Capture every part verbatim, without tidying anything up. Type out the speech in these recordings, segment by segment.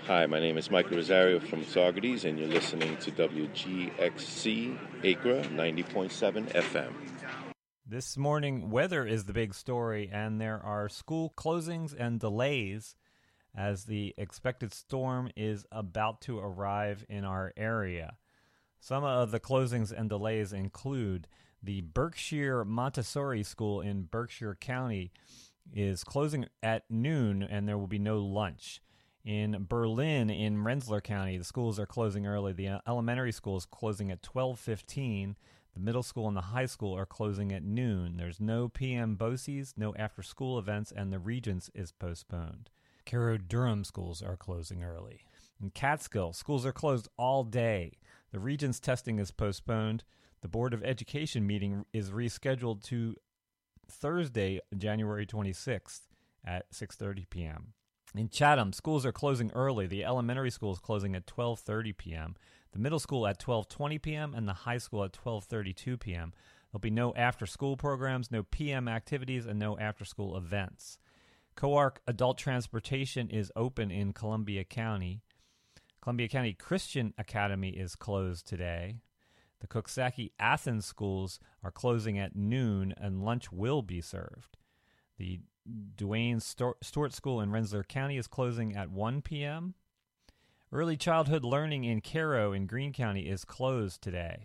Hi, my name is Michael Rosario from Saugerties, and you're listening to W G X C Acra ninety point seven F M. This morning, weather is the big story, and there are school closings and delays as the expected storm is about to arrive in our area. Some of the closings and delays include the Berkshire Montessori School in Berkshire County is closing at noon, and there will be no lunch. In Berlin, in Rensselaer County, the schools are closing early. The elementary school is closing at twelve fifteen. The middle school and the high school are closing at noon. There's no P M B O C Es, no after-school events, and the Regents is postponed. Cairo-Durham schools are closing early. In Catskill, schools are closed all day. The Regents testing is postponed. The Board of Education meeting is rescheduled to Thursday, January twenty-sixth at six thirty p.m. In Chatham, schools are closing early. The elementary school is closing at twelve thirty p.m., the middle school at twelve twenty p.m., and the high school at twelve thirty-two p.m. There'll be no after-school programs, no P M activities, and no after-school events. Co-arc Adult Transportation is open in Columbia County. Columbia County Christian Academy is closed today. The Coxsackie Athens schools are closing at noon, and lunch will be served. The Duane Stewart School in Rensselaer County is closing at one p.m. Early Childhood Learning in Cairo in Greene County is closed today.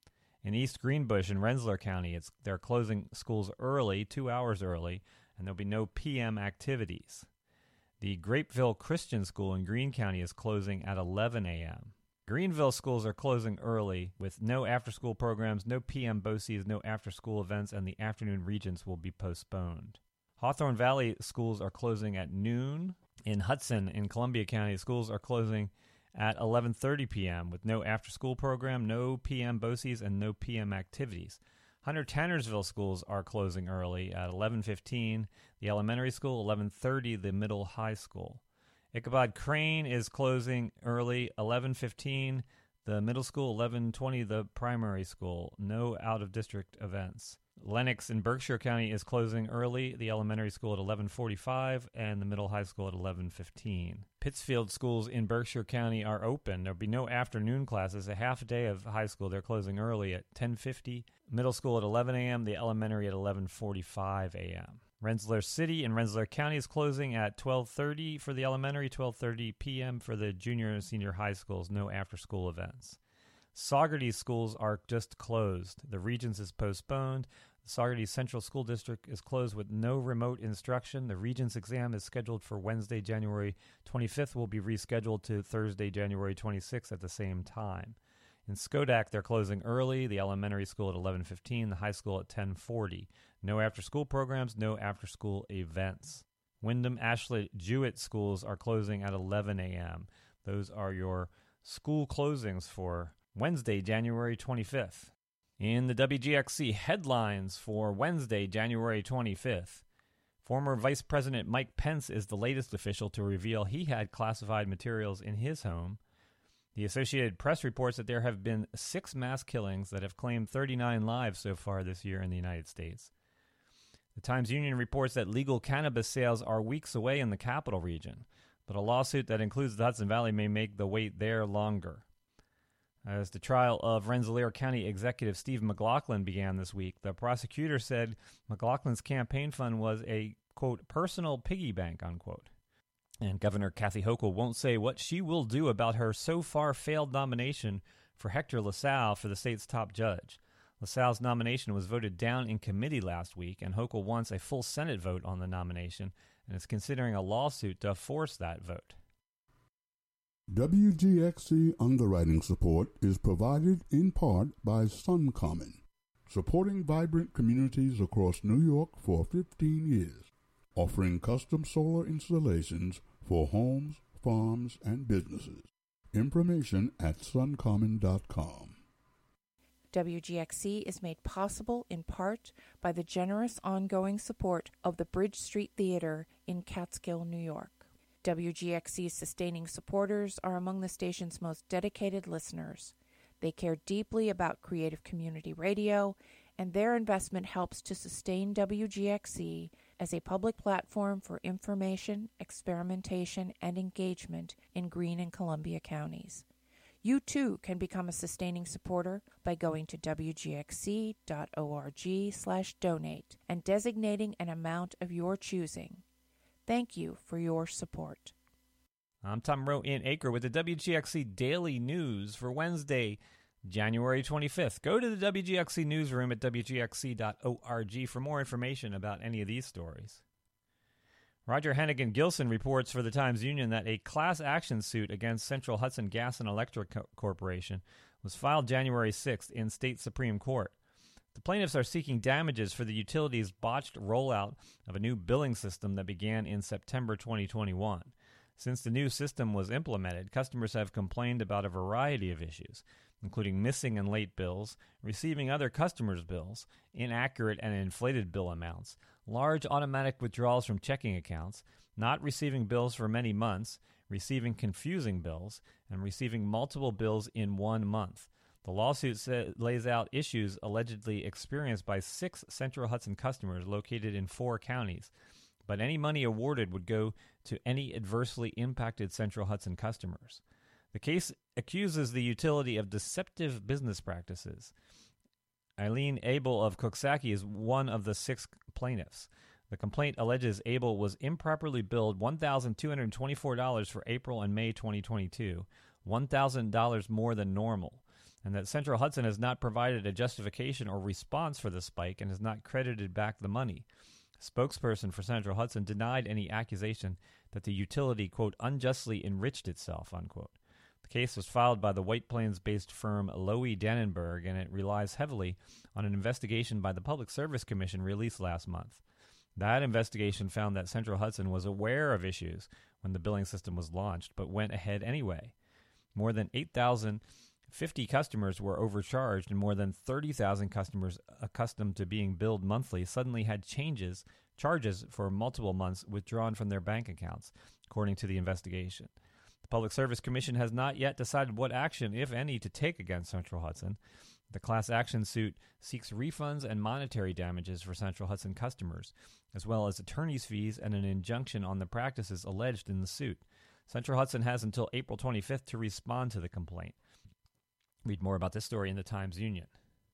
In East Greenbush in Rensselaer County, it's they're closing schools early, two hours early, and there'll be no P M activities. The Grapeville Christian School in Greene County is closing at eleven a.m. Greenville schools are closing early with no after-school programs, no P M B O C Es, no after-school events, and the afternoon Regents will be postponed. Hawthorne Valley schools are closing at noon. In Hudson, in Columbia County, schools are closing at eleven thirty p.m. with no after-school program, no P M B O C Es, and no P M activities. Hunter-Tannersville schools are closing early at eleven fifteen. The elementary school, eleven thirty, the middle high school. Ichabod Crane is closing early, eleven fifteen. The middle school, eleven twenty, the primary school. No out-of-district events. Lenox in Berkshire County is closing early, the elementary school at eleven forty-five and the middle high school at eleven fifteen. Pittsfield schools in Berkshire County are open. There'll be no afternoon classes. A half a day of high school, they're closing early at ten fifty. Middle school at eleven a.m., the elementary at eleven forty-five a.m. Rensselaer City in Rensselaer County is closing at twelve thirty for the elementary, twelve thirty p.m. for the junior and senior high schools. No after-school events. Saugerties schools are just closed. The Regents is postponed. The Saugerties Central School District is closed with no remote instruction. The Regents exam is scheduled for Wednesday, January twenty-fifth. Will be rescheduled to Thursday, January twenty-sixth at the same time. In Schodack, they're closing early. The elementary school at eleven fifteen, the high school at ten forty. No after-school programs, no after-school events. Wyndham Ashlet Jewett schools are closing at eleven a.m. Those are your school closings for Wednesday, January twenty-fifth. In the W G X C headlines for Wednesday, January twenty-fifth, former Vice President Mike Pence is the latest official to reveal he had classified materials in his home. The Associated Press reports that there have been six mass killings that have claimed thirty-nine lives so far this year in the United States. The Times-Union reports that legal cannabis sales are weeks away in the capital region, but a lawsuit that includes the Hudson Valley may make the wait there longer. As the trial of Rensselaer County Executive Steve McLaughlin began this week, the prosecutor said McLaughlin's campaign fund was a, quote, personal piggy bank, unquote. And Governor Kathy Hochul won't say what she will do about her so-far failed nomination for Hector LaSalle for the state's top judge. LaSalle's nomination was voted down in committee last week, and Hochul wants a full Senate vote on the nomination and is considering a lawsuit to force that vote. W G X C underwriting support is provided in part by SunCommon, supporting vibrant communities across New York for fifteen years, offering custom solar installations for homes, farms, and businesses. Information at suncommon dot com. W G X C is made possible in part by the generous ongoing support of the Bridge Street Theater in Catskill, New York. W G X C's sustaining supporters are among the station's most dedicated listeners. They care deeply about creative community radio, and their investment helps to sustain W G X C as a public platform for information, experimentation, and engagement in Greene and Columbia counties. You too can become a sustaining supporter by going to w g x c dot org slash donate and designating an amount of your choosing. Thank you for your support. I'm Tom Rowe in Acre with the W G X C Daily News for Wednesday, January twenty-fifth. Go to the W G X C newsroom at w g x c dot org for more information about any of these stories. Roger Hennigan Gilson reports for the Times-Union that a class action suit against Central Hudson Gas and Electric Co- Corporation was filed January sixth in state Supreme Court. The plaintiffs are seeking damages for the utility's botched rollout of a new billing system that began in September twenty twenty-one. Since the new system was implemented, customers have complained about a variety of issues, including missing and late bills, receiving other customers' bills, inaccurate and inflated bill amounts, large automatic withdrawals from checking accounts, not receiving bills for many months, receiving confusing bills, and receiving multiple bills in one month. The lawsuit sa- lays out issues allegedly experienced by six Central Hudson customers located in four counties, but any money awarded would go to any adversely impacted Central Hudson customers. The case accuses the utility of deceptive business practices. Eileen Abel of Coxsackie is one of the six plaintiffs. The complaint alleges Abel was improperly billed one thousand two hundred twenty-four dollars for April and May twenty twenty-two, one thousand dollars more than normal, and that Central Hudson has not provided a justification or response for the spike and has not credited back the money. A spokesperson for Central Hudson denied any accusation that the utility, quote, unjustly enriched itself, unquote. The case was filed by the White Plains-based firm Lowy Dannenberg, and it relies heavily on an investigation by the Public Service Commission released last month. That investigation found that Central Hudson was aware of issues when the billing system was launched, but went ahead anyway. More than eight thousand fifty customers were overcharged, and more than thirty thousand customers accustomed to being billed monthly suddenly had changes, charges for multiple months withdrawn from their bank accounts, according to the investigation. The Public Service Commission has not yet decided what action, if any, to take against Central Hudson. The class action suit seeks refunds and monetary damages for Central Hudson customers, as well as attorney's fees and an injunction on the practices alleged in the suit. Central Hudson has until April twenty-fifth to respond to the complaint. Read more about this story in the Times-Union.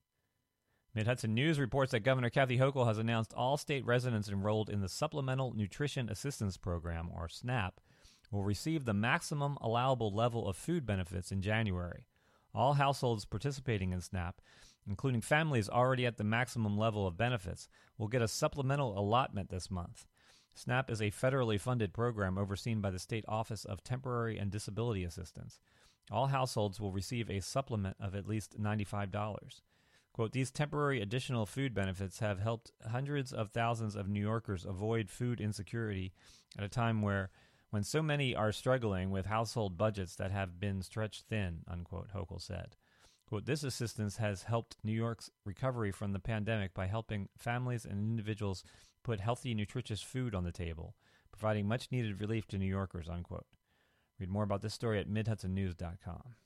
Mid-Hudson News reports that Governor Kathy Hochul has announced all state residents enrolled in the Supplemental Nutrition Assistance Program, or SNAP, will receive the maximum allowable level of food benefits in January. All households participating in SNAP, including families already at the maximum level of benefits, will get a supplemental allotment this month. SNAP is a federally funded program overseen by the State Office of Temporary and Disability Assistance. All households will receive a supplement of at least ninety-five dollars. Quote, these temporary additional food benefits have helped hundreds of thousands of New Yorkers avoid food insecurity at a time where when so many are struggling with household budgets that have been stretched thin, unquote, Hochul said. Quote, this assistance has helped New York's recovery from the pandemic by helping families and individuals put healthy, nutritious food on the table, providing much-needed relief to New Yorkers, unquote. Read more about this story at mid hudson news dot com.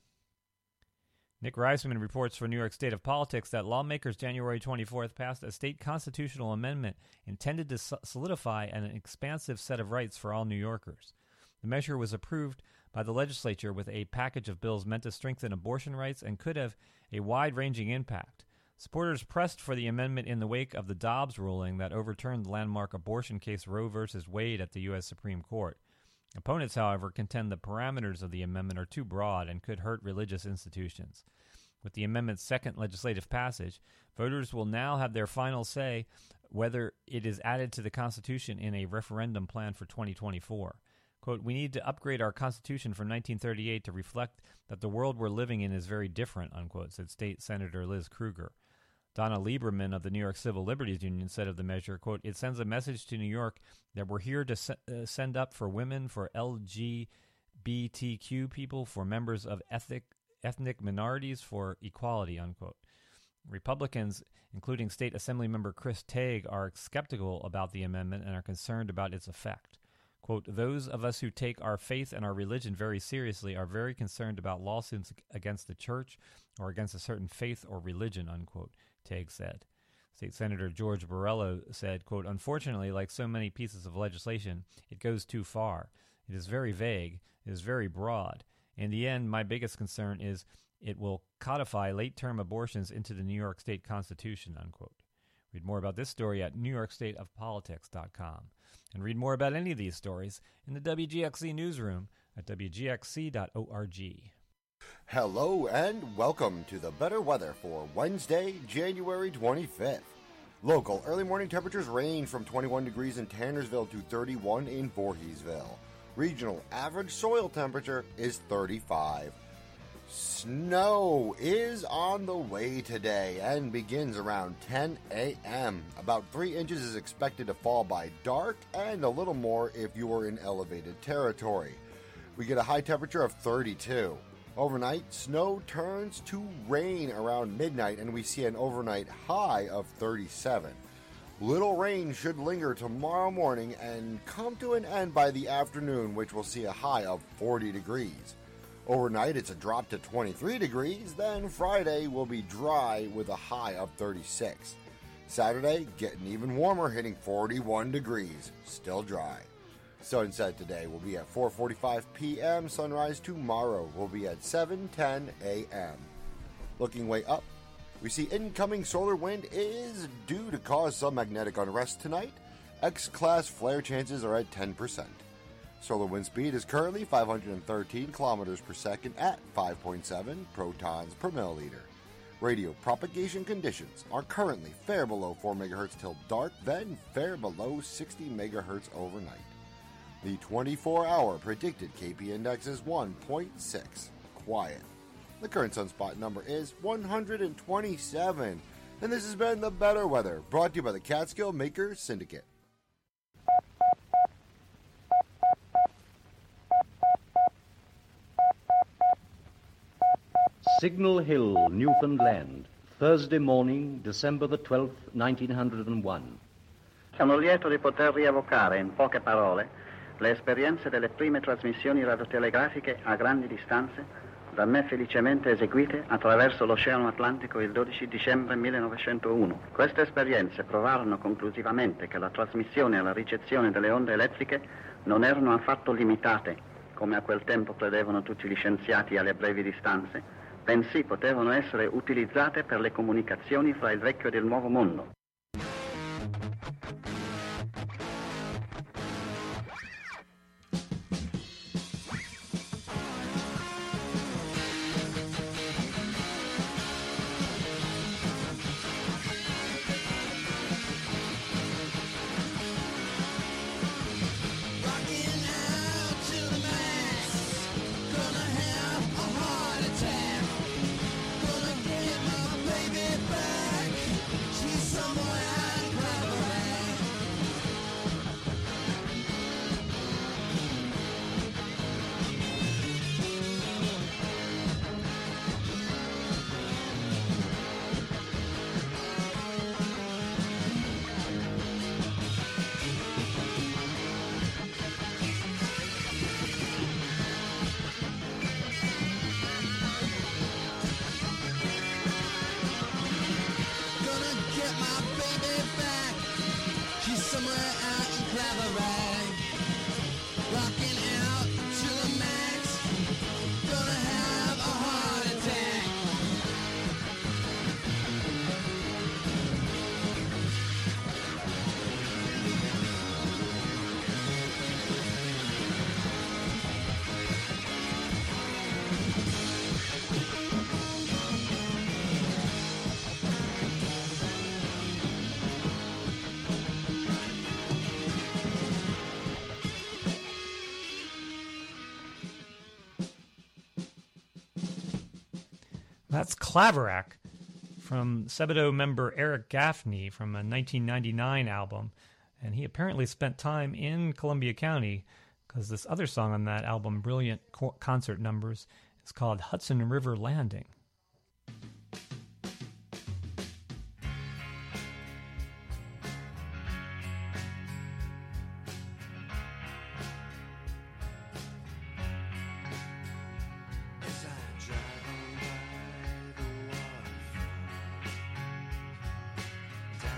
Nick Reisman reports for New York State of Politics that lawmakers January twenty-fourth passed a state constitutional amendment intended to solidify an expansive set of rights for all New Yorkers. The measure was approved by the legislature with a package of bills meant to strengthen abortion rights and could have a wide-ranging impact. Supporters pressed for the amendment in the wake of the Dobbs ruling that overturned the landmark abortion case Roe v. Wade at the U S Supreme Court. Opponents, however, contend the parameters of the amendment are too broad and could hurt religious institutions. With the amendment's second legislative passage, voters will now have their final say whether it is added to the Constitution in a referendum planned for twenty twenty-four. Quote, we need to upgrade our Constitution from nineteen thirty-eight to reflect that the world we're living in is very different, unquote, said State Senator Liz Krueger. Donna Lieberman of the New York Civil Liberties Union said of the measure, quote, it sends a message to New York that we're here to se- uh, send up for women, for L G B T Q people, for members of ethnic, ethnic minorities, for equality, unquote. Republicans, including State Assembly member Chris Tague, are skeptical about the amendment and are concerned about its effect. Quote, those of us who take our faith and our religion very seriously are very concerned about lawsuits against the church or against a certain faith or religion, unquote, Tague said. State Senator George Borrello said, quote, "Unfortunately, like so many pieces of legislation, it goes too far. It is very vague. It is very broad. In the end, my biggest concern is it will codify late-term abortions into the New York State Constitution," unquote. Read more about this story at new york state of politics dot com. And read more about any of these stories in the W G X C newsroom at w g x c dot org. Hello and welcome to the better weather for Wednesday, January twenty-fifth. Local early morning temperatures range from twenty-one degrees in Tannersville to thirty-one in Voorheesville. Regional average soil temperature is thirty-five. Snow is on the way today and begins around ten a.m. About three inches is expected to fall by dark and a little more if you are in elevated territory. We get a high temperature of thirty-two. Overnight, snow turns to rain around midnight and we see an overnight high of thirty-seven. Little rain should linger tomorrow morning and come to an end by the afternoon, which will see a high of forty degrees. Overnight, it's a drop to twenty-three degrees, then Friday will be dry with a high of thirty-six. Saturday, getting even warmer, hitting forty-one degrees, still dry. Sunset today will be at four forty-five p.m. Sunrise tomorrow will be at seven ten a.m. Looking way up, we see incoming solar wind is due to cause some magnetic unrest tonight. X-class flare chances are at ten percent. Solar wind speed is currently five hundred thirteen kilometers per second at five point seven protons per milliliter. Radio propagation conditions are currently fair below four megahertz till dark, then fair below sixty megahertz overnight. The twenty-four hour predicted K P index is one point six, quiet. The current sunspot number is one hundred twenty-seven. And this has been The Better Weather, brought to you by the Catskill Makers Syndicate. Signal Hill, Newfoundland, Thursday morning, December the twelfth, nineteen oh one. Sono lieto di poter rievocare in poche parole le esperienze delle prime trasmissioni radiotelegrafiche a grandi distanze da me felicemente eseguite attraverso l'Oceano Atlantico il dodici dicembre millenovecentouno. Queste esperienze provarono conclusivamente che la trasmissione e la ricezione delle onde elettriche non erano affatto limitate, come a quel tempo credevano tutti gli scienziati, alle brevi distanze, bensì potevano essere utilizzate per le comunicazioni fra il vecchio ed il nuovo mondo. That's Claverack from Sebadoh member Eric Gaffney from a nineteen ninety-nine album. And he apparently spent time in Columbia County because this other song on that album, Brilliant Co- Concert Numbers, is called Hudson River Landing. Down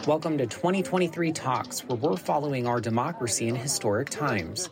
Welcome to twenty twenty-three Talks, where we're following our democracy in historic times.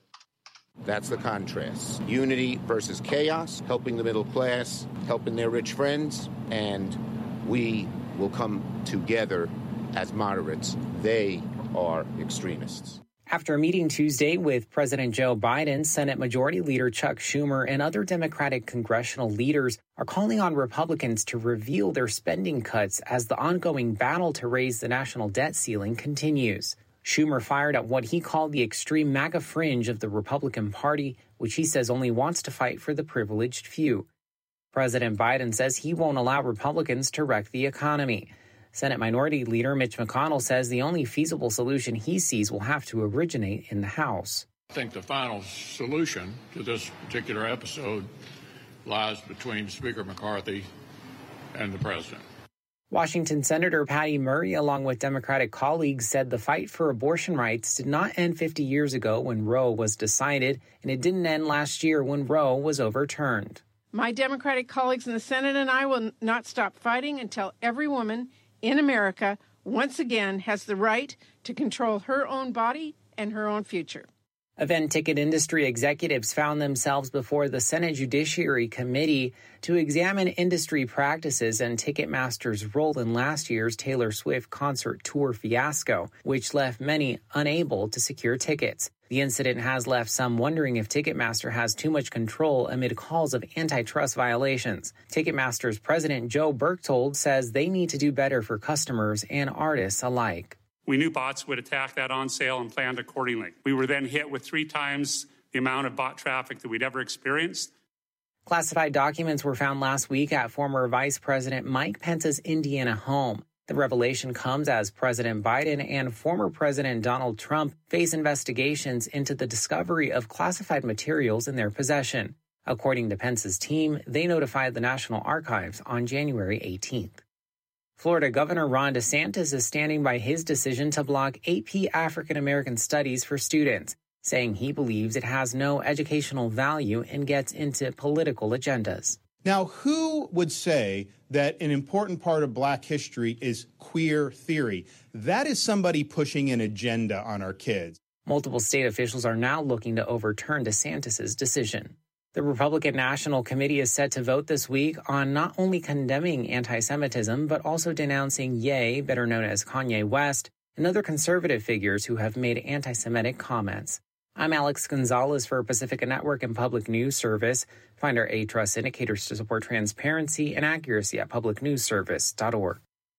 That's the contrast. Unity versus chaos, helping the middle class, helping their rich friends, and we will come together as moderates. They are extremists. After a meeting Tuesday with President Joe Biden, Senate Majority Leader Chuck Schumer and other Democratic congressional leaders are calling on Republicans to reveal their spending cuts as the ongoing battle to raise the national debt ceiling continues. Schumer fired at what he called the extreme MAGA fringe of the Republican Party, which he says only wants to fight for the privileged few. President Biden says he won't allow Republicans to wreck the economy. Senate Minority Leader Mitch McConnell says the only feasible solution he sees will have to originate in the House. I think the final solution to this particular episode lies between Speaker McCarthy and the president. Washington Senator Patty Murray, along with Democratic colleagues, said the fight for abortion rights did not end fifty years ago when Roe was decided, and it didn't end last year when Roe was overturned. My Democratic colleagues in the Senate and I will not stop fighting until every woman in America once again has the right to control her own body and her own future. Event ticket industry executives found themselves before the Senate Judiciary Committee to examine industry practices and Ticketmaster's role in last year's Taylor Swift concert tour fiasco, which left many unable to secure tickets. The incident has left some wondering if Ticketmaster has too much control amid calls of antitrust violations. Ticketmaster's president Joe Berchtold says they need to do better for customers and artists alike. We knew bots would attack that on sale and planned accordingly. We were then hit with three times the amount of bot traffic that we'd ever experienced. Classified documents were found last week at former Vice President Mike Pence's Indiana home. The revelation comes as President Biden and former President Donald Trump face investigations into the discovery of classified materials in their possession. According to Pence's team, they notified the National Archives on January eighteenth. Florida Governor Ron DeSantis is standing by his decision to block A P African American Studies for students, saying he believes it has no educational value and gets into political agendas. Now, who would say that an important part of Black history is queer theory? That is somebody pushing an agenda on our kids. Multiple state officials are now looking to overturn DeSantis' decision. The Republican National Committee is set to vote this week on not only condemning anti-Semitism, but also denouncing Ye, better known as Kanye West, and other conservative figures who have made anti-Semitic comments. I'm Alex Gonzalez for Pacifica Network and Public News Service. Find our A-Trust indicators to support transparency and accuracy at public news service dot org.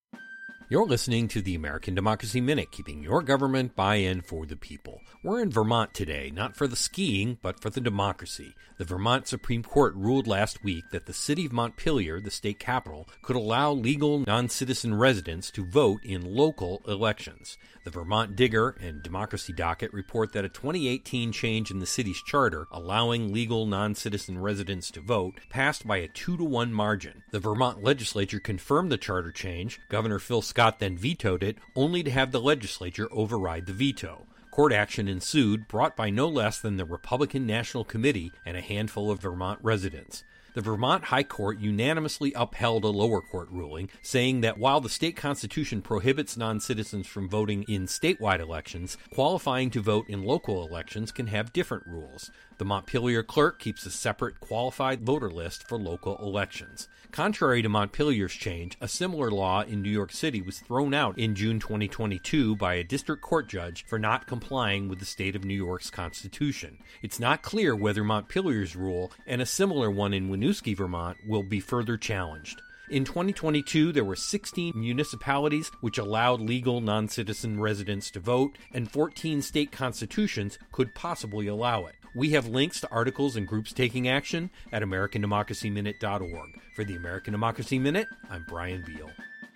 You're listening to the American Democracy Minute, keeping your government buy-in for the people. We're in Vermont today, not for the skiing, but for the democracy. The Vermont Supreme Court ruled last week that the city of Montpelier, the state capital, could allow legal non-citizen residents to vote in local elections. The Vermont Digger and Democracy Docket report that a twenty eighteen change in the city's charter, allowing legal non-citizen residents to vote, passed by a two to one margin. The Vermont legislature confirmed the charter change. Governor Phil Scott then vetoed it, only to have the legislature override the veto. Court action ensued, brought by no less than the Republican National Committee and a handful of Vermont residents. The Vermont High Court unanimously upheld a lower court ruling, saying that while the state constitution prohibits non-citizens from voting in statewide elections, qualifying to vote in local elections can have different rules. The Montpelier clerk keeps a separate qualified voter list for local elections. Contrary to Montpelier's change, a similar law in New York City was thrown out in June twenty twenty-two by a district court judge for not complying with the state of New York's constitution. It's not clear whether Montpelier's rule and a similar one in Winooski, Vermont, will be further challenged. In twenty twenty-two, there were sixteen municipalities which allowed legal non-citizen residents to vote, and fourteen state constitutions could possibly allow it. We have links to articles and groups taking action at American Democracy Minute dot org. For the American Democracy Minute, I'm Brian Beal.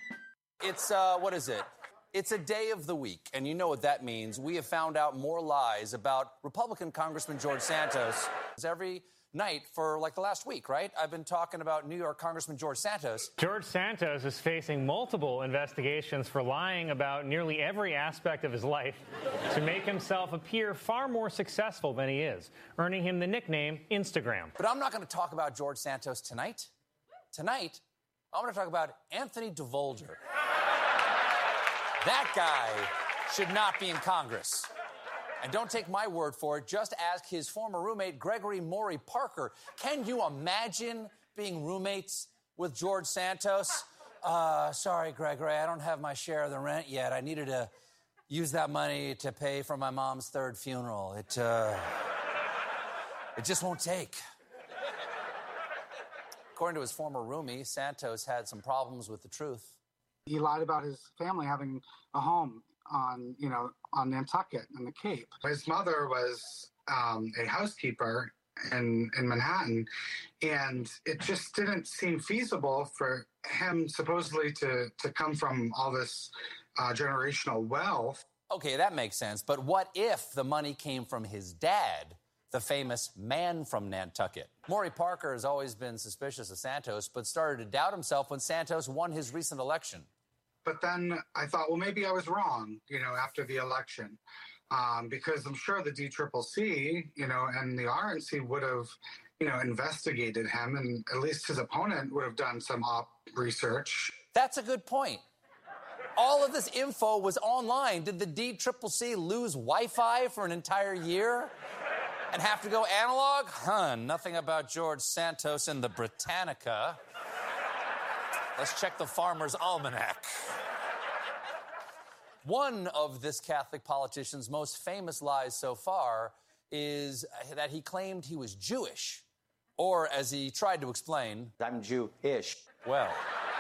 It's, uh, what is it? It's a day of the week, and you know what that means. We have found out more lies about Republican Congressman George Santos every night for like the last week, right? I've been talking about New York Congressman George Santos. George Santos is facing multiple investigations for lying about nearly every aspect of his life to make himself appear far more successful than he is, earning him the nickname Instagram. But I'm not going to talk about George Santos tonight. Tonight, I'm going to talk about Anthony DeVolder. That guy should not be in Congress. And don't take my word for it. Just ask his former roommate, Gregory Maury Parker. Can you imagine being roommates with George Santos? Uh, sorry, Gregory, I don't have my share of the rent yet. I needed to use that money to pay for my mom's third funeral. It, uh, it just won't take. According to his former roomie, Santos had some problems with the truth. He lied about his family having a home on, you know, on Nantucket and the Cape. His mother was um, a housekeeper in, in Manhattan, and it just didn't seem feasible for him supposedly to, to come from all this uh, generational wealth. Okay, that makes sense. But what if the money came from his dad, the famous man from Nantucket? Maury Parker has always been suspicious of Santos, but started to doubt himself when Santos won his recent election. But then I thought, well, maybe I was wrong, you know, after the election, um, because I'm sure the D C C C, you know, and the R N C would have, you know, investigated him, and at least his opponent would have done some op research. That's a good point. All of this info was online. Did the D C C C lose Wi-Fi for an entire year and have to go analog? Huh, nothing about George Santos in the Britannica. Let's check the Farmer's Almanac. One of this Catholic politician's most famous lies so far is that he claimed he was Jewish. Or, as he tried to explain, I'm Jew-ish. Well.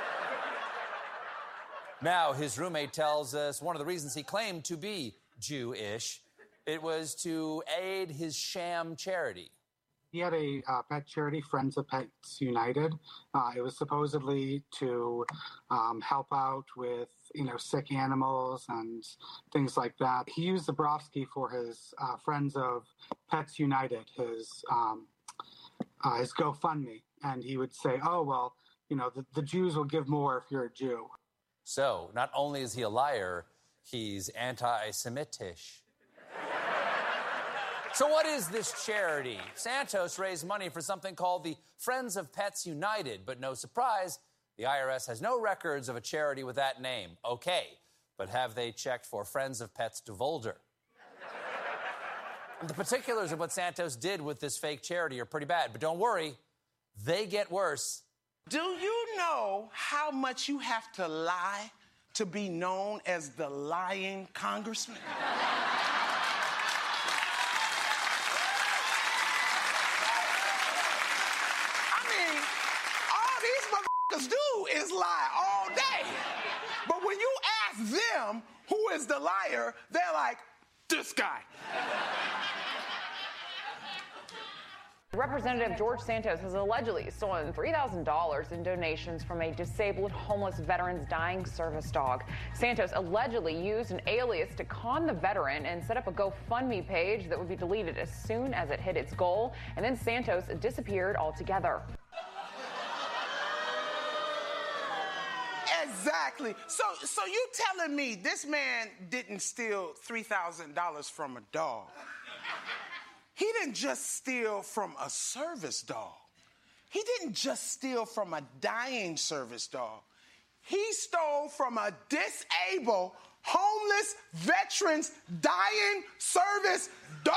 Now, his roommate tells us one of the reasons he claimed to be Jewish, it was to aid his sham charity. He had a uh, pet charity, Friends of Pets United. Uh, it was supposedly to um, help out with, you know, sick animals and things like that. He used Zabrowski for his uh, Friends of Pets United, his um, uh, his GoFundMe, and he would say, "Oh well, you know, the, the Jews will give more if you're a Jew." So, not only is he a liar, he's anti-Semitish. So what is this charity? Santos raised money for something called the Friends of Pets United, but no surprise, the I R S has no records of a charity with that name. Okay, but have they checked for Friends of Pets Devolder? The particulars of what Santos did with this fake charity are pretty bad, but don't worry, they get worse. Do you know how much you have to lie to be known as the lying congressman? do is lie all day. But when you ask them who is the liar, they're like, this guy. Representative George Santos has allegedly stolen three thousand dollars in donations from a disabled homeless veteran's dying service dog. Santos allegedly used an alias to con the veteran and set up a GoFundMe page that would be deleted as soon as it hit its goal, and then Santos disappeared altogether. Exactly. So, so you telling me this man didn't steal three thousand dollars from a dog? He didn't just steal from a service dog. He didn't just steal from a dying service dog. He stole from a disabled, homeless veteran's dying service dog?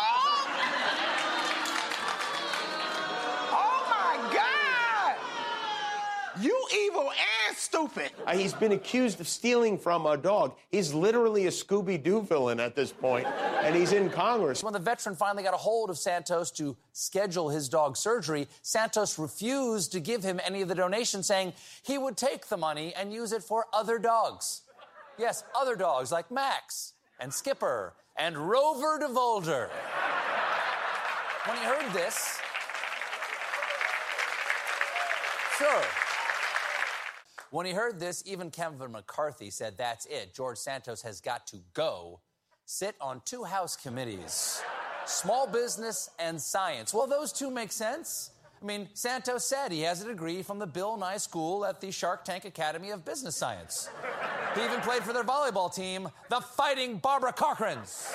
Oh, my God! You evil and stupid. Uh, he's been accused of stealing from a dog. He's literally a Scooby-Doo villain at this point, and he's in Congress. When the veteran finally got a hold of Santos to schedule his dog's surgery, Santos refused to give him any of the donations, saying he would take the money and use it for other dogs. Yes, other dogs like Max and Skipper and Rover DeVolder. When he heard this... Sure. When he heard this, even Kevin McCarthy said, that's it. George Santos has got to go sit on two House committees, small business and science. Well, those two make sense. I mean, Santos said he has a degree from the Bill Nye School at the Shark Tank Academy of Business Science. He even played for their volleyball team, the Fighting Barbara Corcorans.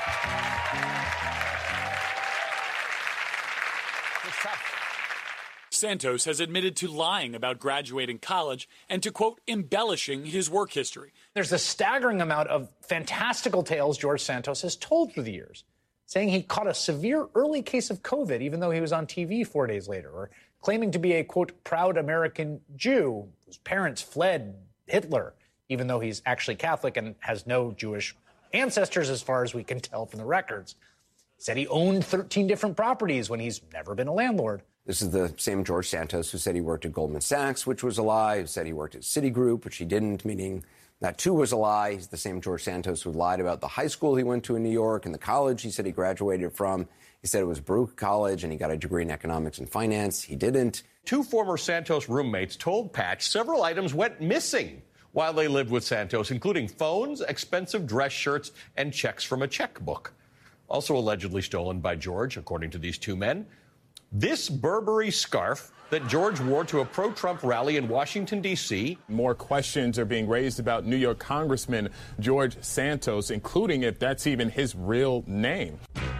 It's tough. Santos has admitted to lying about graduating college and to, quote, embellishing his work history. There's a staggering amount of fantastical tales George Santos has told through the years, saying he caught a severe early case of COVID even though he was on T V four days later, or claiming to be a, quote, proud American Jew whose parents fled Hitler, even though he's actually Catholic and has no Jewish ancestors as far as we can tell from the records. He said he owned thirteen different properties when he's never been a landlord. This is the same George Santos who said he worked at Goldman Sachs, which was a lie, who said he worked at Citigroup, which he didn't, meaning that too was a lie. He's the same George Santos who lied about the high school he went to in New York and the college he said he graduated from. He said it was Baruch College and he got a degree in economics and finance. He didn't. Two former Santos roommates told Patch several items went missing while they lived with Santos, including phones, expensive dress shirts, and checks from a checkbook. Also allegedly stolen by George, according to these two men, this Burberry scarf that George wore to a pro-Trump rally in Washington, D C More questions are being raised about New York Congressman George Santos, including if that's even his real name.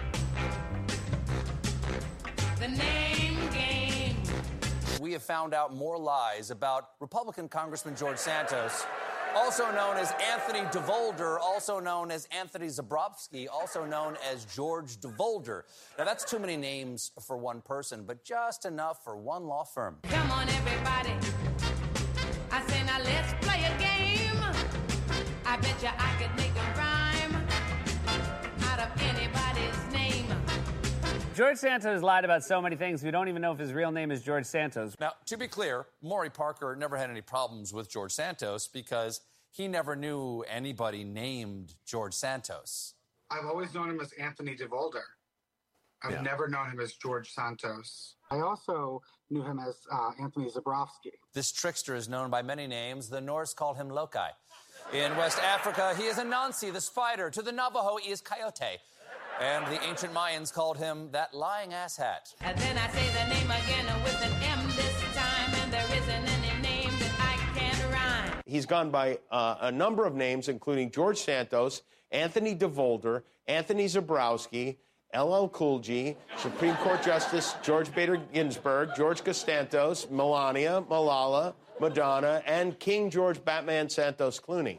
The name game. We have found out more lies about Republican Congressman George Santos, also known as Anthony DeVolder, also known as Anthony Zabrowski, also known as George DeVolder. Now, that's too many names for one person, but just enough for one law firm. Come on, everybody. I say, now let's play a game. I bet you I could make a rhyme out of anybody's name. George Santos lied about so many things, we don't even know if his real name is George Santos. Now, to be clear, Maury Parker never had any problems with George Santos because he never knew anybody named George Santos. I've always known him as Anthony DeVolder. I've Yeah. never known him as George Santos. I also knew him as uh, Anthony Zabrowski. This trickster is known by many names. The Norse called him Loki. In West Africa, he is Anansi, the spider. To the Navajo, he is Coyote. And the ancient Mayans called him that lying asshat. And then I say the name again with an M this time, and there isn't any name that I can rhyme. He's gone by uh, a number of names, including George Santos, Anthony DeVolder, Anthony Zabrowski, L L Cool J, Supreme Court Justice George Bader Ginsburg, George Costantos, Melania, Malala, Madonna, and King George Batman Santos Clooney.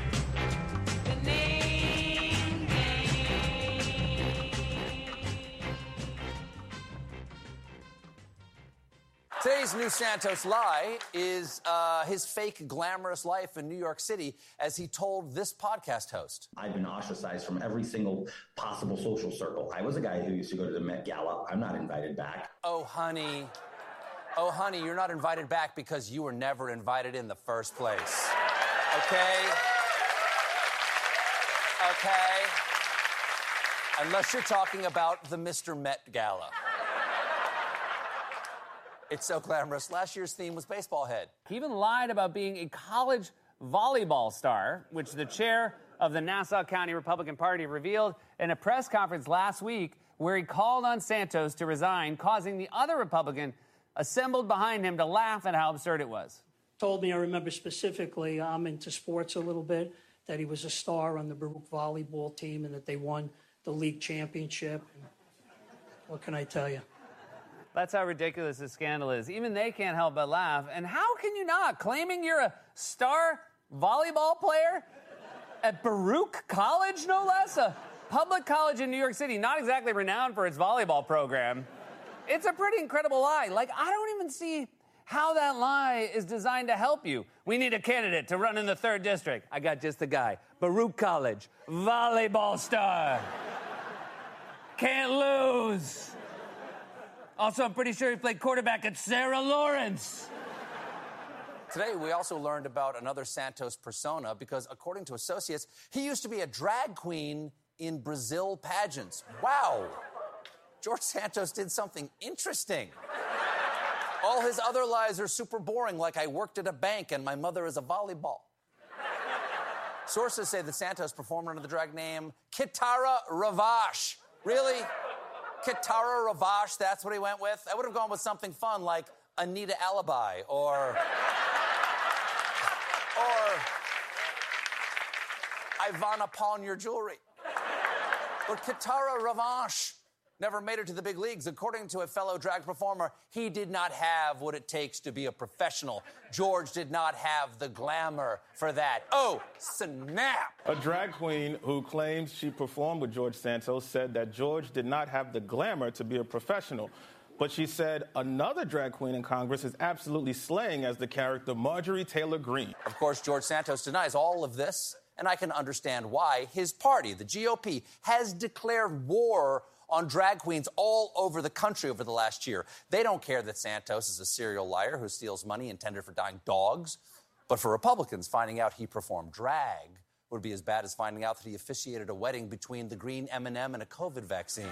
Today's new Santos lie is uh, his fake glamorous life in New York City, as he told this podcast host. I've been ostracized from every single possible social circle. I was a guy who used to go to the Met Gala. I'm not invited back. Oh, honey. Oh, honey, you're not invited back because you were never invited in the first place. Okay? Okay? Unless you're talking about the Mister Met Gala. It's so glamorous. Last year's theme was baseball head. He even lied about being a college volleyball star, which the chair of the Nassau County Republican Party revealed in a press conference last week where he called on Santos to resign, causing the other Republican assembled behind him to laugh at how absurd it was. Told me, I remember specifically, I'm into sports a little bit, that he was a star on the Baruch volleyball team and that they won the league championship. What can I tell you? That's how ridiculous this scandal is. Even they can't help but laugh. And how can you not? Claiming you're a star volleyball player at Baruch College, no less? A public college in New York City, not exactly renowned for its volleyball program. It's a pretty incredible lie. Like, I don't even see how that lie is designed to help you. We need a candidate to run in the third district. I got just the guy. Baruch College, volleyball star. Can't lose. Also, I'm pretty sure he played quarterback at Sarah Lawrence. Today, we also learned about another Santos persona because, according to associates, he used to be a drag queen in Brazil pageants. Wow. George Santos did something interesting. All his other lies are super boring, like I worked at a bank and my mother is a volleyball. Sources say that Santos performed under the drag name Kitara Ravash. Really? Kitara Ravash, that's what he went with? I would have gone with something fun like Anita Alibi or... or... Ivana Pawn Your Jewelry. But Kitara Ravash, never made it to the big leagues. According to a fellow drag performer, he did not have what it takes to be a professional. George did not have the glamour for that. Oh, snap! A drag queen who claims she performed with George Santos said that George did not have the glamour to be a professional. But she said another drag queen in Congress is absolutely slaying as the character Marjorie Taylor Greene. Of course, George Santos denies all of this, and I can understand why. His party, the G O P, has declared war on drag queens all over the country over the last year. They don't care that Santos is a serial liar who steals money intended for dying dogs. But for Republicans, finding out he performed drag would be as bad as finding out that he officiated a wedding between the green M and M and a COVID vaccine.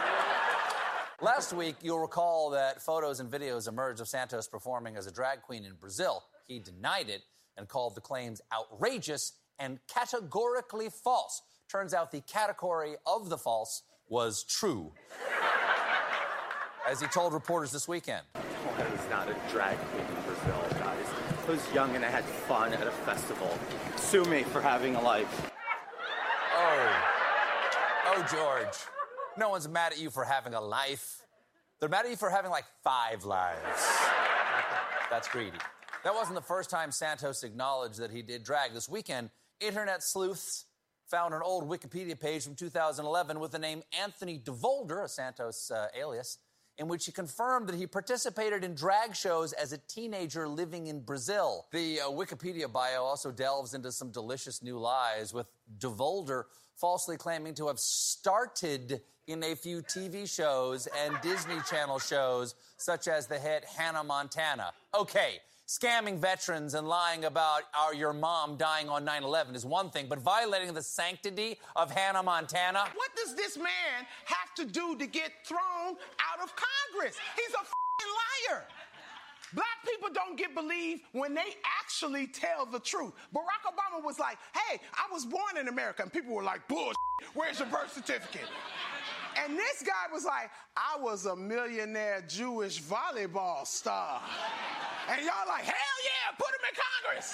Last week, you'll recall that photos and videos emerged of Santos performing as a drag queen in Brazil. He denied it and called the claims outrageous and categorically false. Turns out the category of the false was true. As he told reporters this weekend. I was not a drag queen in Brazil, guys. I was young and I had fun at a festival. Sue me for having a life. Oh. Oh, George. No one's mad at you for having a life. They're mad at you for having like five lives. That's greedy. That wasn't the first time Santos acknowledged that he did drag. This weekend, internet sleuths found an old Wikipedia page from two thousand eleven with the name Anthony DeVolder, a Santos uh, alias, in which he confirmed that he participated in drag shows as a teenager living in Brazil. The uh, Wikipedia bio also delves into some delicious new lies, with DeVolder falsely claiming to have started in a few T V shows and Disney Channel shows, such as the hit Hannah Montana. Okay, scamming veterans and lying about our, your mom dying on nine eleven is one thing, but violating the sanctity of Hannah Montana? What does this man have to do to get thrown out of Congress? He's a f***ing liar. Black people don't get believed when they actually tell the truth. Barack Obama was like, hey, I was born in America. And people were like, bullshit, where's your birth certificate? And this guy was like, I was a millionaire Jewish volleyball star. And y'all like, hell yeah, put him in Congress.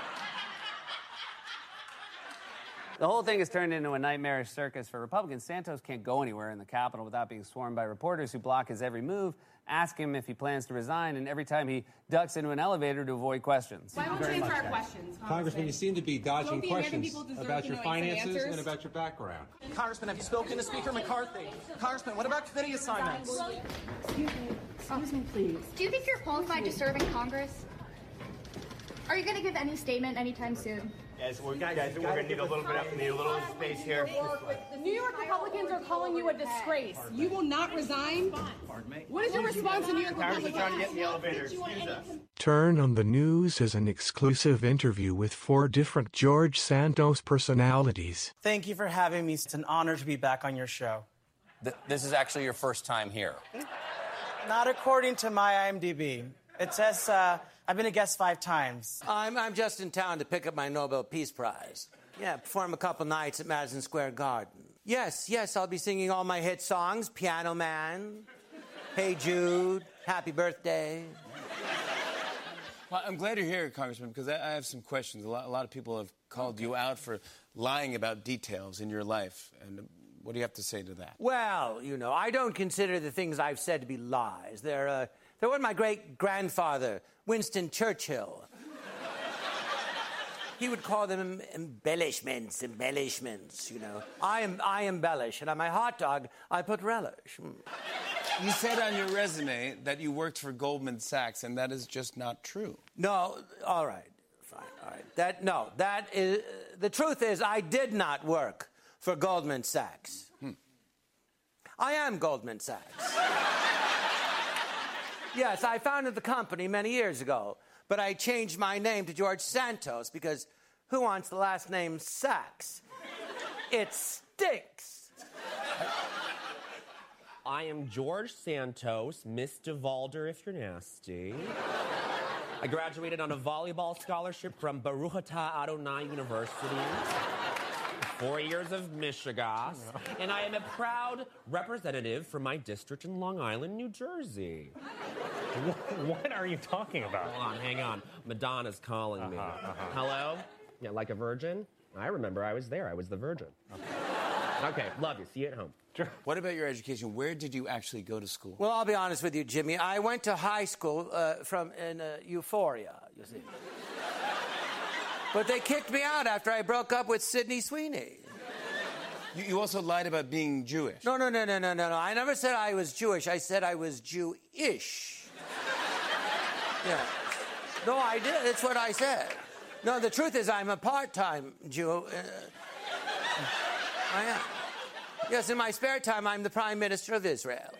The whole thing has turned into a nightmarish circus for Republicans. Santos can't go anywhere in the Capitol without being swarmed by reporters who block his every move, ask him if he plans to resign, and every time he ducks into an elevator to avoid questions. Why won't you answer our questions, Congressman? Congressman, you seem to be dodging questions about your finances answers? and about your background. Congressman, have you spoken to Speaker McCarthy? Congressman, what about committee assignments? Excuse me. Excuse me, please. Do you think you're qualified to serve in Congress? Are you going to give any statement anytime soon? Yes, we're, guys, guys, we're going to need a little bit of need a little space here. The New York Republicans are calling you a disgrace. You will not resign? Pardon me? What is your response to New York Congressman Republicans? trying to get in the elevator. Excuse us. Turn on the News is an exclusive interview with four different George Santos personalities. Thank you for having me. It's an honor to be back on your show. Th- this is actually your first time here. Not according to my IMDb. It says uh, I've been a guest five times. I'm, I'm just in town to pick up my Nobel Peace Prize. Yeah, perform a couple nights at Madison Square Garden. Yes, yes, I'll be singing all my hit songs. Piano Man, Hey Jude, Happy Birthday. Well, I'm glad you're here, Congressman, because I, I have some questions. A lot, a lot of people have called okay. you out for lying about details in your life. And what do you have to say to that? Well, you know, I don't consider the things I've said to be lies. They're, uh, they're what my great-grandfather, Winston Churchill, he would call them embellishments, embellishments, you know. I am, I embellish, and on my hot dog, I put relish. Mm. You said on your resume that you worked for Goldman Sachs, and that is just not true. No, all right, fine, all right. That, no, that is, the truth is I did not work for Goldman Sachs. Hmm. I am Goldman Sachs. Yes, I founded the company many years ago, but I changed my name to George Santos because who wants the last name Sachs? It stinks. I am George Santos, Miss DeVolder if you're nasty. I graduated on a volleyball scholarship from Baruch Atah Adonai University. Four years of Michigas, and I am a proud representative for my district in Long Island, New Jersey. What are you talking about? Hold on, hang on. Madonna's calling uh-huh, me. Uh-huh. Hello? Yeah, like a virgin? I remember I was there. I was the virgin. Okay. Okay, love you. See you at home. What about your education? Where did you actually go to school? Well, I'll be honest with you, Jimmy. I went to high school uh, from in uh, Euphoria, you see. But they kicked me out after I broke up with Sydney Sweeney. You, you also lied about being Jewish. No, no, no, no, no, no, no. I never said I was Jewish. I said I was Jewish. Yeah. No, I did. That's what I said. No, the truth is I'm a part-time Jew. Uh, I am. Yes, in my spare time, I'm the Prime Minister of Israel.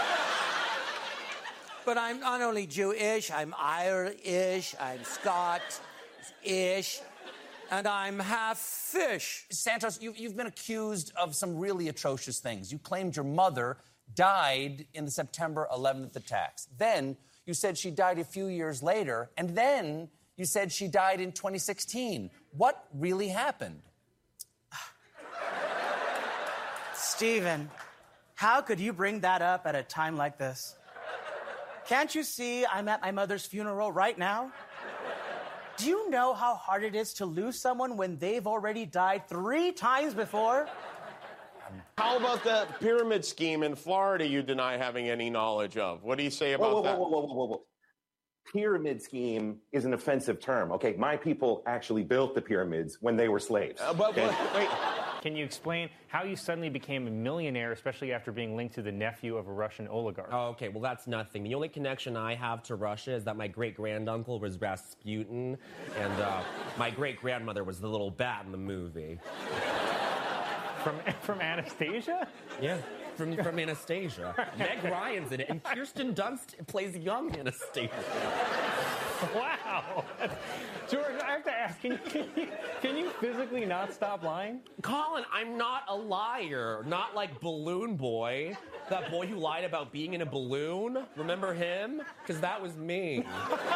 But I'm not only Jewish, I'm Irish, I'm Scot-ish, and I'm half fish. Santos, you, you've been accused of some really atrocious things. You claimed your mother died in the September eleventh attacks. Then you said she died a few years later, and then you said she died in twenty sixteen. What really happened? Stephen, how could you bring that up at a time like this? Can't you see I'm at my mother's funeral right now? Do you know how hard it is to lose someone when they've already died three times before? How about the pyramid scheme in Florida you deny having any knowledge of? What do you say about whoa, whoa, that? Whoa, whoa, whoa, whoa, whoa. Pyramid scheme is an offensive term, okay? My people actually built the pyramids when they were slaves. Uh, but, okay? but wait. Can you explain how you suddenly became a millionaire, especially after being linked to the nephew of a Russian oligarch? Oh, okay, well, that's nothing. The only connection I have to Russia is that my great-granduncle was Rasputin, and uh, my great-grandmother was the little bat in the movie. From, from Anastasia? Yeah, from, from Anastasia. Meg Ryan's in it, and Kirsten Dunst plays young Anastasia. Wow. George, I have to ask, can you, can you, can you physically not stop lying? Colin, I'm not a liar. Not like Balloon Boy. That boy who lied about being in a balloon. Remember him? Because that was me.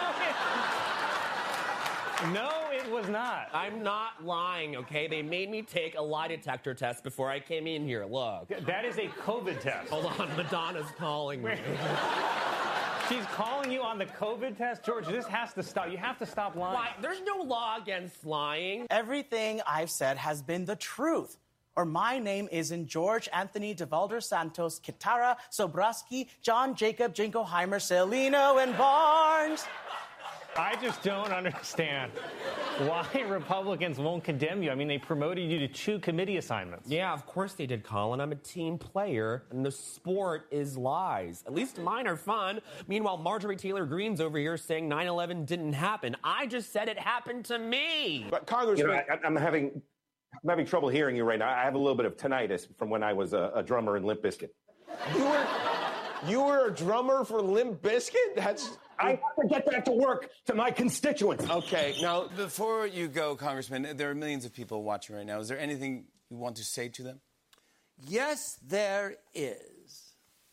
No, it was not. I'm not lying, okay? They made me take a lie detector test before I came in here. Look. That is a COVID test. Hold on, Madonna's calling me. She's calling you on the COVID test? George, this has to stop. You have to stop lying. Why? There's no law against lying. Everything I've said has been the truth. Or my name isn't George Anthony DeValder Santos, Kitara, Sobraski, John Jacob, Jingleheimer, Celino, and Barnes. I just don't understand why Republicans won't condemn you. I mean, they promoted you to two committee assignments. Yeah, of course they did, Colin. I'm a team player, and the sport is lies. At least mine are fun. Meanwhile, Marjorie Taylor Greene's over here saying nine eleven didn't happen. I just said it happened to me. But Congressman, you know, I, I'm having I'm having trouble hearing you right now. I have a little bit of tinnitus from when I was a, a drummer in Limp Bizkit. You were you were a drummer for Limp Bizkit? That's I have to get back to work to my constituents. Okay, now, before you go, Congressman, there are millions of people watching right now. Is there anything you want to say to them? Yes, there is.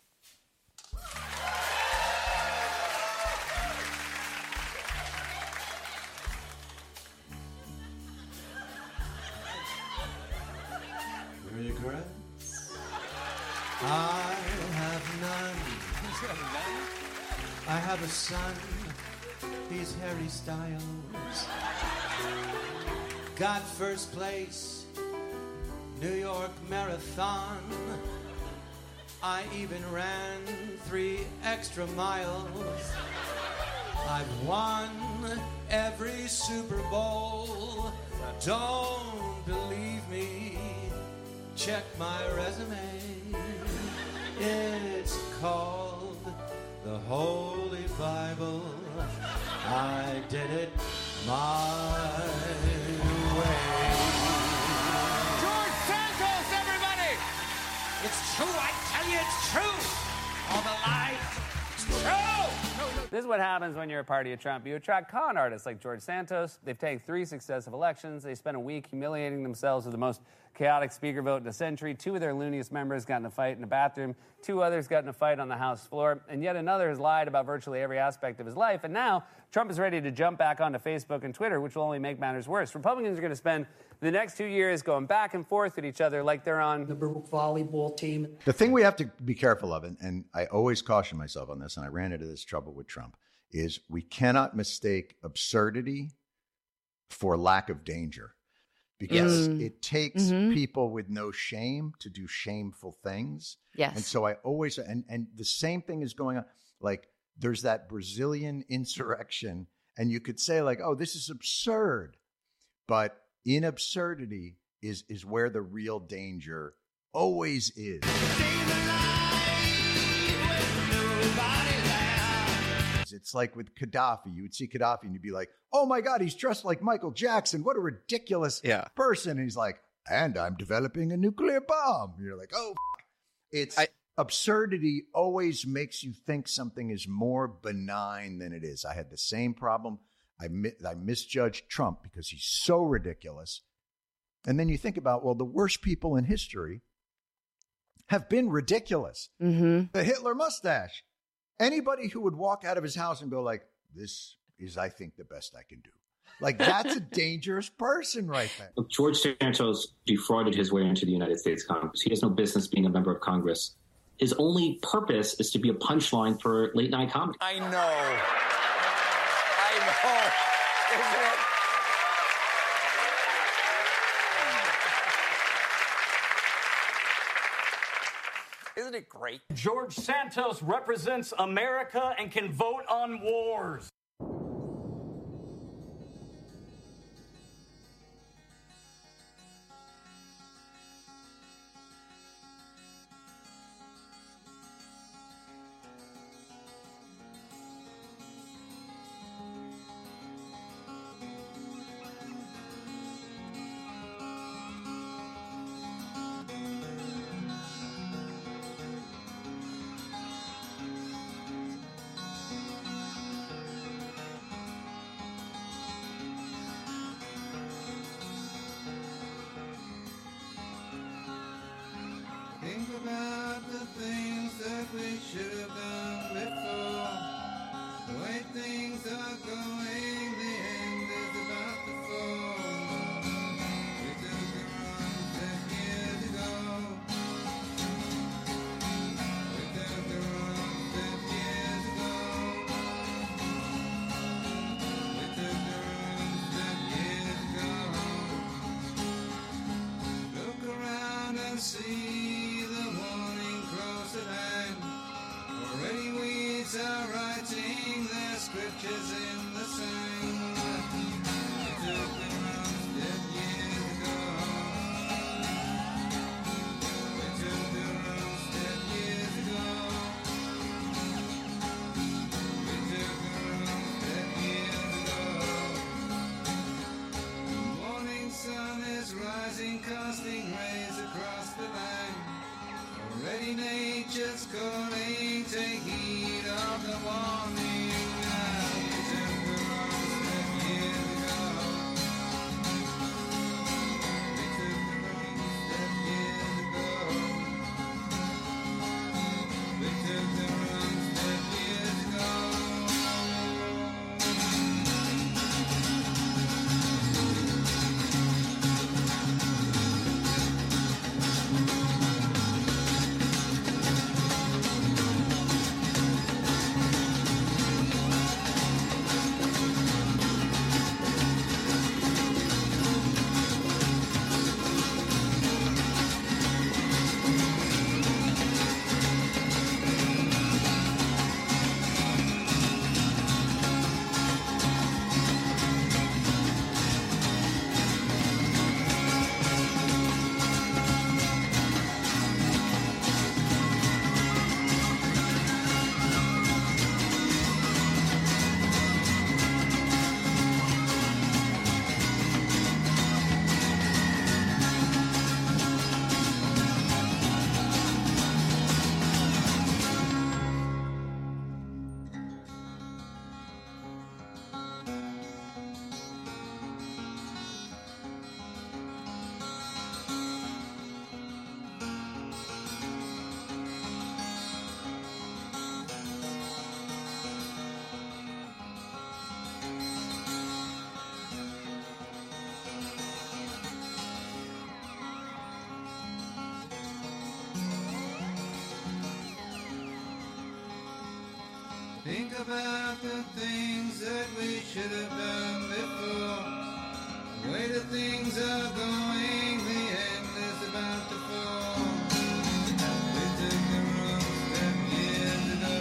Regrets? I have none. I have a son, he's Harry Styles. Got first place, New York Marathon. I even ran three extra miles. I've won every Super Bowl. Don't believe me, check my resume. It's called the Holy Bible. I did it my way. George Santos, everybody! It's true, I tell you it's true! All the lies, it's true! This is what happens when you're a party of Trump. You attract con artists like George Santos. They've taken three successive elections. They spent a week humiliating themselves with the most chaotic speaker vote in a century. Two of their looniest members got in a fight in a bathroom. Two others got in a fight on the House floor. And yet another has lied about virtually every aspect of his life. And now Trump is ready to jump back onto Facebook and Twitter, which will only make matters worse. Republicans are going to spend the next two years going back and forth with each other like they're on the Baruch volleyball team. The thing we have to be careful of, and, and I always caution myself on this, and I ran into this trouble with Trump, is we cannot mistake absurdity for lack of danger. because Mm. it takes Mhm. people with no shame to do shameful things. Yes. And so I always, and, and the same thing is going on. Like there's that Brazilian insurrection, and you could say like, oh, this is absurd. But in absurdity is, is where the real danger always is. It's like with Gaddafi. You would see Gaddafi and you'd be like, oh my God, he's dressed like Michael Jackson. What a ridiculous Yeah. person. And he's like, and I'm developing a nuclear bomb. And you're like, oh, f-. It's I- absurdity always makes you think something is more benign than it is. I had the same problem. I, mi- I misjudged Trump because he's so ridiculous. And then you think about, well, the worst people in history have been ridiculous. Mm-hmm. The Hitler mustache. Anybody who would walk out of his house and go like, this is, I think, the best I can do. Like, that's a dangerous person right there. Look, George Santos defrauded his way into the United States Congress. He has no business being a member of Congress. His only purpose is to be a punchline for late night comedy. I know. I know. Isn't it? Isn't it great? George Santos represents America and can vote on wars. Think about the things that we should have done before. The way things are going, the end is about to fall. We took the wrong step years ago. We took the wrong step years ago. We took the wrong step years ago. Look around and see. Already weeds are writing their scriptures in the sand. We took the wrong step years ago. We took the wrong step years ago. We took the wrong step years ago. The morning sun is rising, casting rays across the land. Already nature's calling, take heed of the warning. We took the wrong step years ago. We took the wrong step years ago. We took the wrong step years ago. Think about the things that we should have done before. The way that things are going, the end is about to fall. We took the wrong step years ago.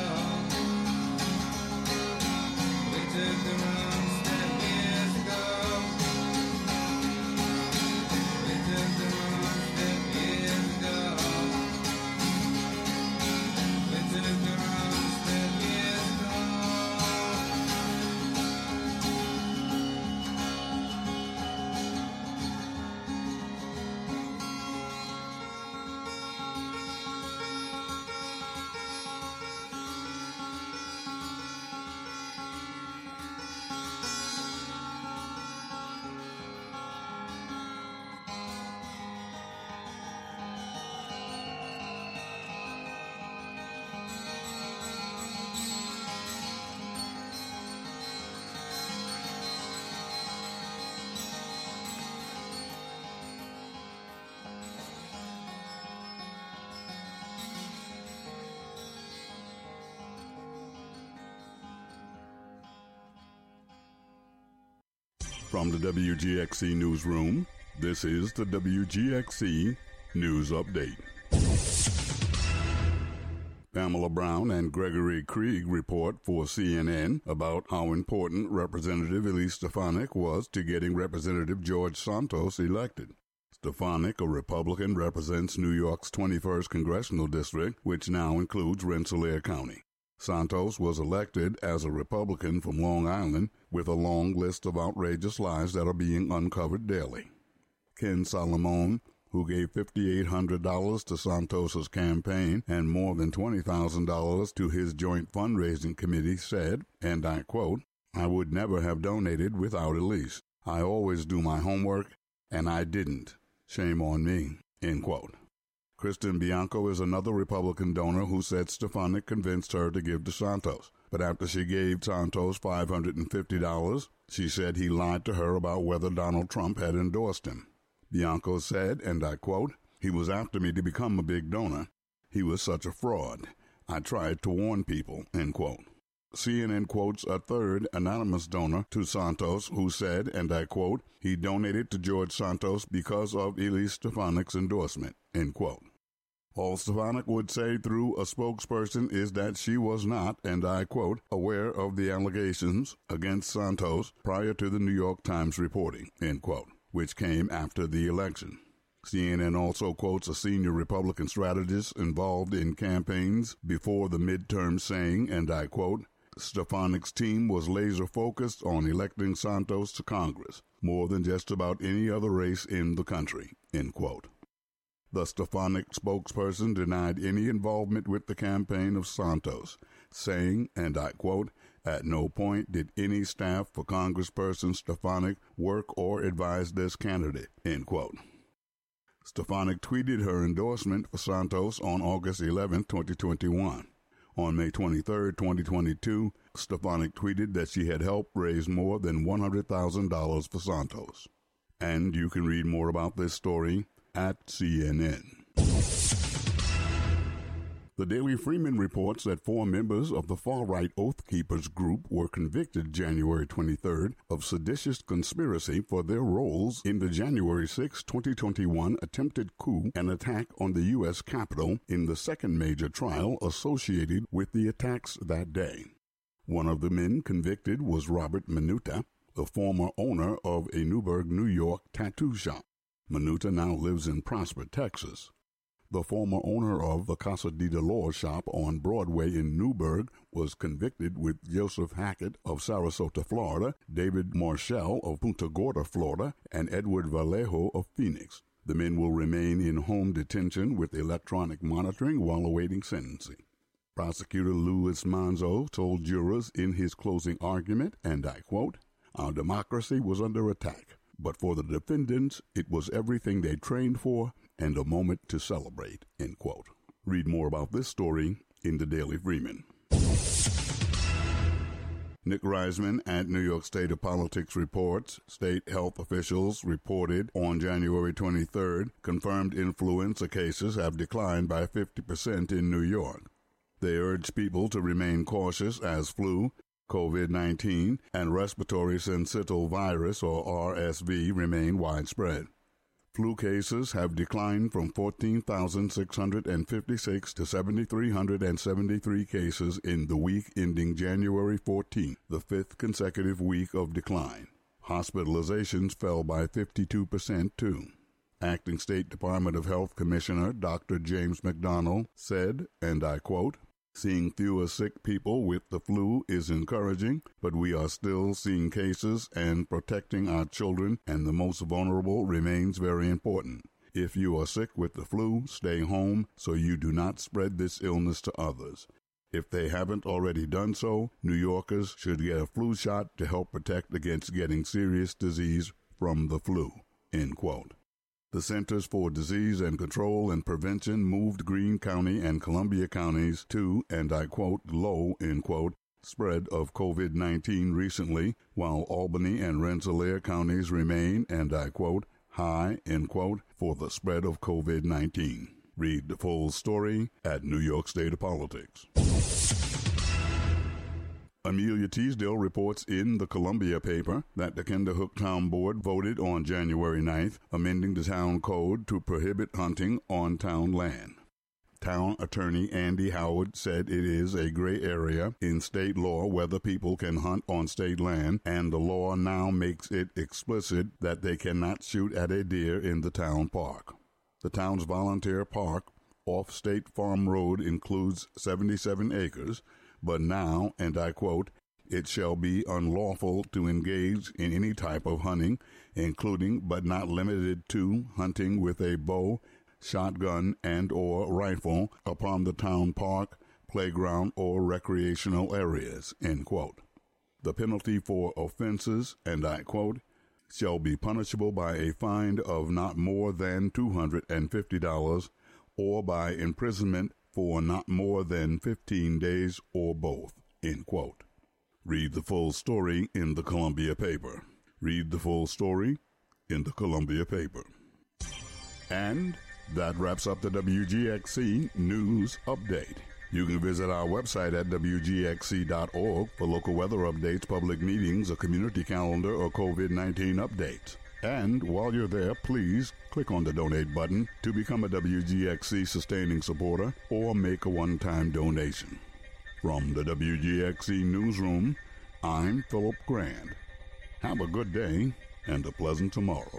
We took the wrong step years ago. We took the wrong step years ago. We took the wrong step years ago. From the W G X C newsroom, this is the W G X C News Update. Pamela Brown and Gregory Krieg report for C N N about how important Representative Elise Stefanik was to getting Representative George Santos elected. Stefanik, a Republican, represents New York's twenty-first congressional district, which now includes Rensselaer County. Santos was elected as a Republican from Long Island with a long list of outrageous lies that are being uncovered daily. Ken Salomon, who gave five thousand eight hundred dollars to Santos's campaign and more than twenty thousand dollars to his joint fundraising committee, said, and I quote, "I would never have donated without Elise. I always do my homework, and I didn't. Shame on me," end quote. Kristen Bianco is another Republican donor who said Stefanik convinced her to give to Santos. But after she gave Santos five hundred fifty dollars, she said he lied to her about whether Donald Trump had endorsed him. Bianco said, and I quote, "He was after me to become a big donor. He was such a fraud. I tried to warn people," end quote. C N N quotes a third anonymous donor to Santos who said, and I quote, "He donated to George Santos because of Elise Stefanik's endorsement," end quote. All Stefanik would say through a spokesperson is that she was not, and I quote, "aware of the allegations against Santos prior to the New York Times reporting," end quote, which came after the election. C N N also quotes a senior Republican strategist involved in campaigns before the midterm saying, and I quote, "Stefanik's team was laser-focused on electing Santos to Congress, more than just about any other race in the country," end quote. The Stefanik spokesperson denied any involvement with the campaign of Santos, saying, and I quote, "At no point did any staff for Congressperson Stefanik work or advise this candidate," end quote. Stefanik tweeted her endorsement for Santos on August eleventh, twenty twenty-one. On May twenty-third, twenty twenty-two, Stefanik tweeted that she had helped raise more than one hundred thousand dollars for Santos. And you can read more about this story at C N N. The Daily Freeman reports that four members of the far-right Oath Keepers group were convicted January twenty-third of seditious conspiracy for their roles in the January sixth, twenty twenty-one attempted coup and attack on the U S Capitol in the second major trial associated with the attacks that day. One of the men convicted was Robert Minuta, the former owner of a Newburgh, New York tattoo shop. Minuta now lives in Prosper, Texas. The former owner of the Casa de Dolores shop on Broadway in Newburgh was convicted with Joseph Hackett of Sarasota, Florida, David Marshall of Punta Gorda, Florida, and Edward Vallejo of Phoenix. The men will remain in home detention with electronic monitoring while awaiting sentencing. Prosecutor Louis Manzo told jurors in his closing argument, and I quote, "Our democracy was under attack. But for the defendants, it was everything they trained for and a moment to celebrate," end quote. Read more about this story in the Daily Freeman. Nick Reisman at New York State of Politics reports state health officials reported on January twenty-third confirmed influenza cases have declined by fifty percent in New York. They urge people to remain cautious as flu, COVID nineteen and respiratory syncytial virus, or R S V, remain widespread. Flu cases have declined from fourteen thousand six hundred fifty-six to seven thousand three hundred seventy-three cases in the week ending January fourteenth, the fifth consecutive week of decline. Hospitalizations fell by fifty-two percent, too. Acting State Department of Health Commissioner Doctor James McDonnell said, and I quote, "Seeing fewer sick people with the flu is encouraging, but we are still seeing cases, and protecting our children and the most vulnerable remains very important. If you are sick with the flu, stay home so you do not spread this illness to others. If they haven't already done so, New Yorkers should get a flu shot to help protect against getting serious disease from the flu." End quote. The Centers for Disease and Control and Prevention moved Greene County and Columbia counties to, and I quote, low, end quote, spread of COVID nineteen recently, while Albany and Rensselaer counties remain, and I quote, high, end quote, for the spread of COVID nineteen. Read the full story at New York State of Politics. Amelia Teasdale reports in the Columbia paper that the Kinderhook Town Board voted on January ninth, amending the town code to prohibit hunting on town land. Town attorney Andy Howard said it is a gray area in state law whether people can hunt on state land, and the law now makes it explicit that they cannot shoot at a deer in the town park. The town's volunteer park off State Farm Road includes seventy-seven acres, but now, and I quote, "It shall be unlawful to engage in any type of hunting, including but not limited to hunting with a bow, shotgun, and or rifle upon the town park, playground, or recreational areas," end quote. The penalty for offenses, and I quote, "shall be punishable by a fine of not more than two hundred fifty dollars or by imprisonment for not more than fifteen days or both," end quote. Read the full story in the Columbia paper. Read the full story in the Columbia paper. And that wraps up the W G X C News Update. You can visit our website at W G X C dot org for local weather updates, public meetings, a community calendar, or COVID nineteen updates. And while you're there, please click on the donate button to become a W G X C sustaining supporter or make a one-time donation. From the W G X C Newsroom, I'm Philip Grand. Have a good day and a pleasant tomorrow.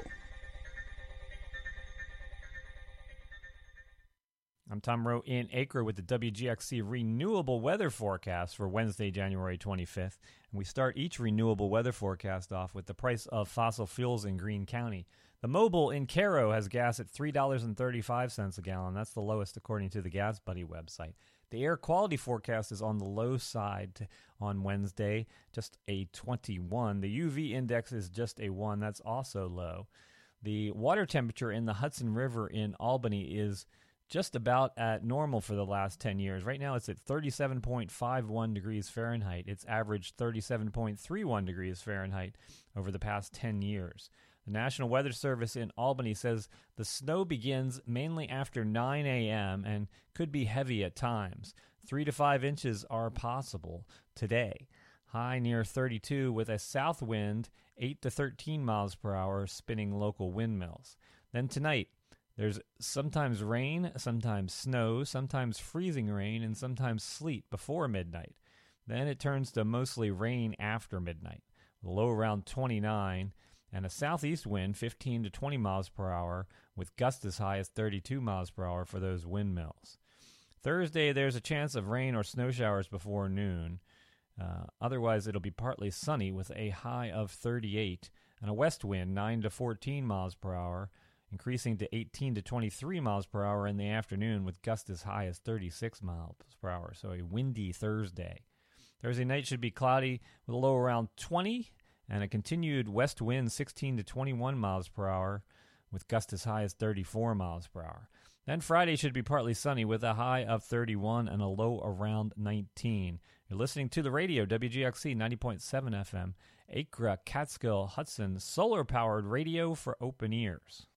I'm Tom Rowe in Acre with the W G X C Renewable Weather Forecast for Wednesday, January twenty-fifth. And we start each renewable weather forecast off with the price of fossil fuels in Greene County. The Mobil in Cairo has gas at three dollars and thirty-five cents a gallon. That's the lowest according to the Gas Buddy website. The air quality forecast is on the low side on Wednesday, just a twenty-one. The U V index is just a one. That's also low. The water temperature in the Hudson River in Albany is just about at normal for the last ten years. Right now it's at thirty-seven point five one degrees Fahrenheit. It's averaged thirty-seven point three one degrees Fahrenheit over the past ten years. The National Weather Service in Albany says the snow begins mainly after nine a.m. and could be heavy at times. Three to five inches are possible today. High near thirty-two with a south wind eight to thirteen miles per hour spinning local windmills. Then tonight, there's sometimes rain, sometimes snow, sometimes freezing rain, and sometimes sleet before midnight. Then it turns to mostly rain after midnight. Low around twenty-nine, and a southeast wind fifteen to twenty miles per hour, with gusts as high as thirty-two miles per hour for those windmills. Thursday, there's a chance of rain or snow showers before noon. Uh, otherwise, it'll be partly sunny with a high of thirty-eight, and a west wind nine to fourteen miles per hour, increasing to eighteen to twenty-three miles per hour in the afternoon with gusts as high as thirty-six miles per hour. So a windy Thursday. Thursday night should be cloudy with a low around twenty and a continued west wind sixteen to twenty-one miles per hour with gusts as high as thirty-four miles per hour. Then Friday should be partly sunny with a high of thirty-one and a low around nineteen. You're listening to the radio, W G X C ninety point seven F M, Acre, Catskill, Hudson, solar-powered radio for open ears.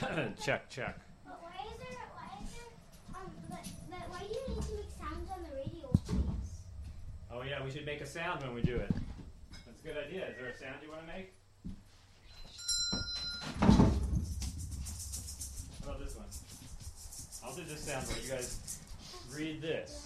check, check. But why is there, why is there, um, but, but why do you need to make sounds on the radio, please? Oh yeah, we should make a sound when we do it. That's a good idea. Is there a sound you want to make? How about this one? I'll do this sound where you guys read this.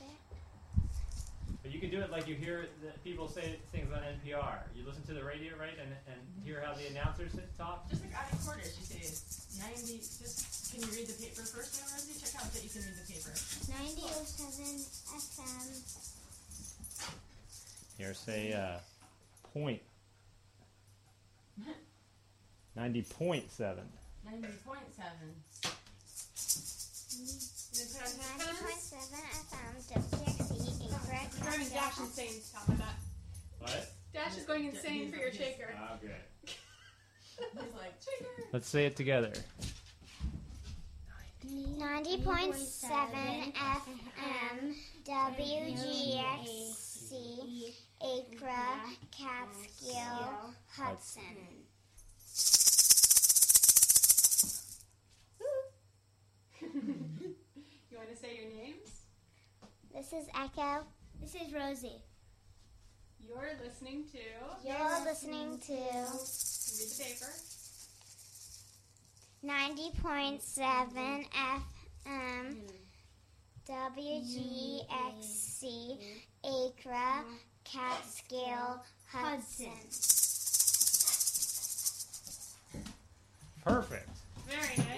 But you can do it like you hear the people say things on N P R. You listen to the radio, right, and, and hear how the announcers talk? Just like adding quarters, you say ninety, just, can you read the paper first now, Rosie? Check out that you can read the paper. ninety oh seven F M. Here, say, uh, point. ninety point seven. ninety point seven. ninety point seven F M, W X C, Acre. Driving Dash insane to tell me that. What? Dash is going insane for your shaker. Oh, good. He's like, shaker. Let's say it together. ninety point seven F M, W G X C, Acre, Catskill, Hudson. You want to say your names? This is Echo. This is Rosie. You're listening to. You're listening to. Read the paper. ninety point seven F M, W G X C, Acre, Catskill, Hudson. Perfect. Very nice.